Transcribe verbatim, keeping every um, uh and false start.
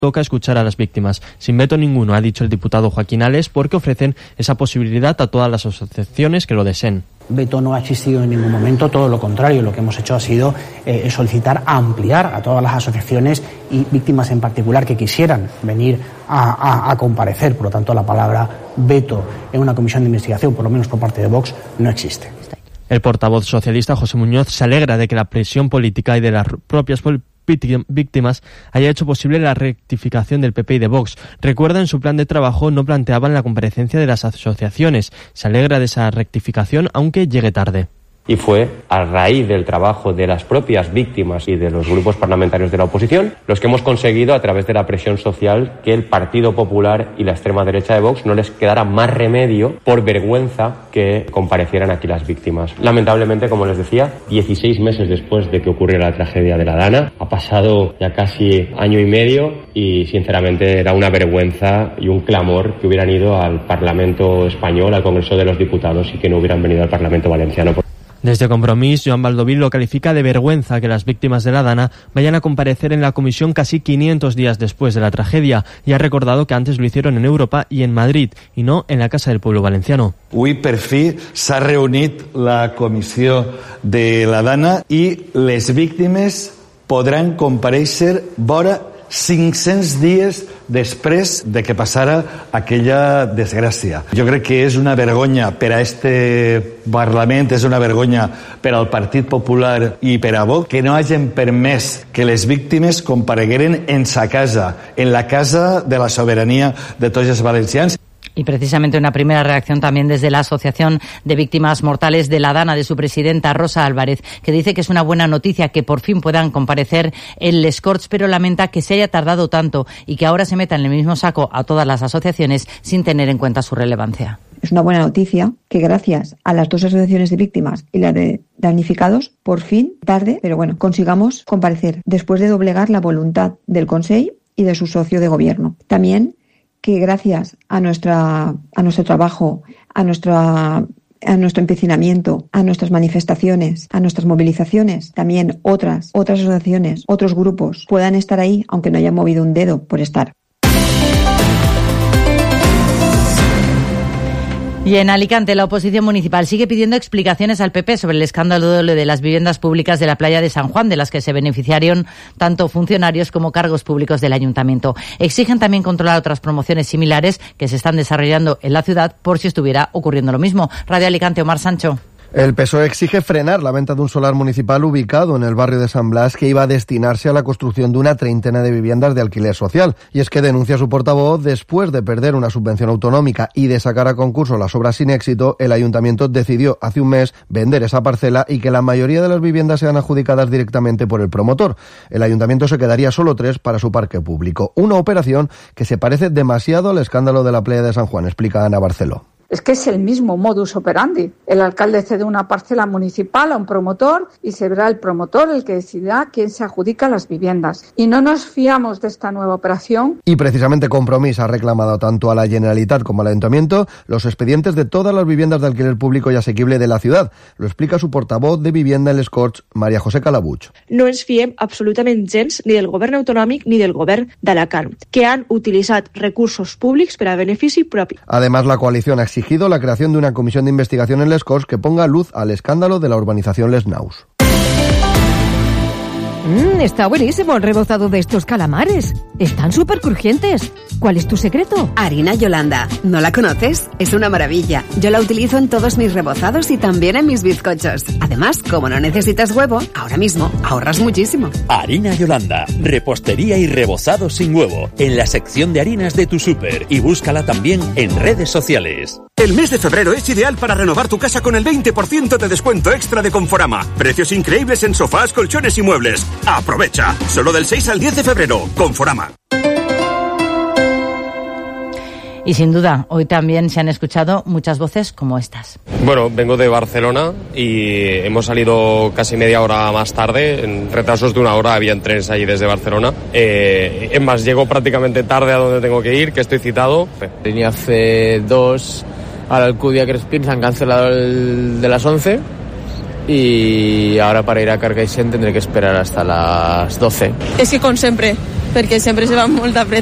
toca escuchar a las víctimas. Sin veto ninguno, ha dicho el diputado Joaquín Ales, porque ofrecen esa posibilidad a todas las asociaciones que lo deseen. Veto no ha existido en ningún momento, todo lo contrario, lo que hemos hecho ha sido eh, solicitar ampliar a todas las asociaciones y víctimas en particular que quisieran venir a, a, a comparecer. Por lo tanto, la palabra veto en una comisión de investigación, por lo menos por parte de Vox, no existe. El portavoz socialista José Muñoz se alegra de que la presión política y de las propias pol- víctimas haya hecho posible la rectificación del P P y de Vox. Recuerda, en su plan de trabajo no planteaban la comparecencia de las asociaciones. Se alegra de esa rectificación, aunque llegue tarde. Y fue a raíz del trabajo de las propias víctimas y de los grupos parlamentarios de la oposición los que hemos conseguido, a través de la presión social, que el Partido Popular y la extrema derecha de Vox no les quedara más remedio, por vergüenza, que comparecieran aquí las víctimas. Lamentablemente, como les decía, dieciséis meses después de que ocurriera la tragedia de la Dana, ha pasado ya casi año y medio y sinceramente era una vergüenza y un clamor que hubieran ido al Parlamento español, al Congreso de los Diputados, y que no hubieran venido al Parlamento valenciano. Desde Compromís, Joan Baldoví lo califica de vergüenza que las víctimas de la Dana vayan a comparecer en la comisión casi quinientos días después de la tragedia, y ha recordado que antes lo hicieron en Europa y en Madrid, y no en la Casa del Pueblo Valenciano. Avui, per fi, s'ha reunit la comissió de la Dana i les víctimes podran comparèixer vora cinc-cents dies després de que passara aquella desgràcia. Jo crec que és una vergonya per a este Parlament, és una vergonya per al Partit Popular i per a Vox que no hagin permès que les víctimes comparegueren en sa casa, en la casa de la sobirania de tots els valencians. Y precisamente una primera reacción también desde la Asociación de Víctimas Mortales de la Dana, de su presidenta Rosa Álvarez, que dice que es una buena noticia que por fin puedan comparecer en Les Corts, pero lamenta que se haya tardado tanto y que ahora se meta en el mismo saco a todas las asociaciones sin tener en cuenta su relevancia. Es una buena noticia que gracias a las dos asociaciones de víctimas y la de damnificados, por fin, tarde, pero bueno, consigamos comparecer después de doblegar la voluntad del Consell y de su socio de gobierno. También que gracias a nuestra a nuestro trabajo, a nuestra a nuestro empecinamiento, a nuestras manifestaciones, a nuestras movilizaciones, también otras otras asociaciones, otros grupos puedan estar ahí, aunque no hayan movido un dedo por estar. Y en Alicante, la oposición municipal sigue pidiendo explicaciones al P P sobre el escándalo de las viviendas públicas de la playa de San Juan, de las que se beneficiaron tanto funcionarios como cargos públicos del ayuntamiento. Exigen también controlar otras promociones similares que se están desarrollando en la ciudad por si estuviera ocurriendo lo mismo. Radio Alicante, Omar Sancho. El P S O E exige frenar la venta de un solar municipal ubicado en el barrio de San Blas que iba a destinarse a la construcción de una treintena de viviendas de alquiler social. Y es que, denuncia su portavoz, después de perder una subvención autonómica y de sacar a concurso las obras sin éxito, el ayuntamiento decidió hace un mes vender esa parcela y que la mayoría de las viviendas sean adjudicadas directamente por el promotor. El ayuntamiento se quedaría solo tres para su parque público. Una operación que se parece demasiado al escándalo de la playa de San Juan, explica Ana Barceló. Es que es el mismo modus operandi. El alcalde cede una parcela municipal a un promotor y será el promotor el que decidirá quién se adjudica las viviendas. Y no nos fiamos de esta nueva operación. Y precisamente Compromís ha reclamado tanto a la Generalitat como al Ayuntamiento los expedientes de todas las viviendas de alquiler público y asequible de la ciudad. Lo explica su portavoz de Vivienda en Les Corts, María José Calabuig. No ens fiem absolutament gens ni del govern autonòmic ni del govern d'Alacant, que han utilitzat recursos públics per a benefici propi. Además, la coalición ha exigido la creación de una comisión de investigación en Les Corts que ponga luz al escándalo de la urbanización Les Naus. Mm, está buenísimo el rebozado de estos calamares. Están súper crujientes. ¿Cuál es tu secreto? Harina Yolanda. ¿No la conoces? Es una maravilla. Yo la utilizo en todos mis rebozados y también en mis bizcochos. Además, como no necesitas huevo, ahora mismo ahorras muchísimo. Harina Yolanda. Repostería y rebozado sin huevo. En la sección de harinas de tu súper. Y búscala también en redes sociales. El mes de febrero es ideal para renovar tu casa con el veinte por ciento de descuento extra de Conforama. Precios increíbles en sofás, colchones y muebles. ¡Aprovecha! Solo del seis al diez de febrero. Conforama. Y sin duda, hoy también se han escuchado muchas voces como estas. Bueno, vengo de Barcelona y hemos salido casi media hora más tarde. En retrasos de una hora, habían trenes ahí desde Barcelona. Eh, es más, llego prácticamente tarde a donde tengo que ir, que estoy citado. Línea C dos a la Alcudia Crespín, se han cancelado el de las once. y ahora para ir a Carcaixent tendré que esperar hasta las doce. És que com sempre, perquè sempre se va molt de fred.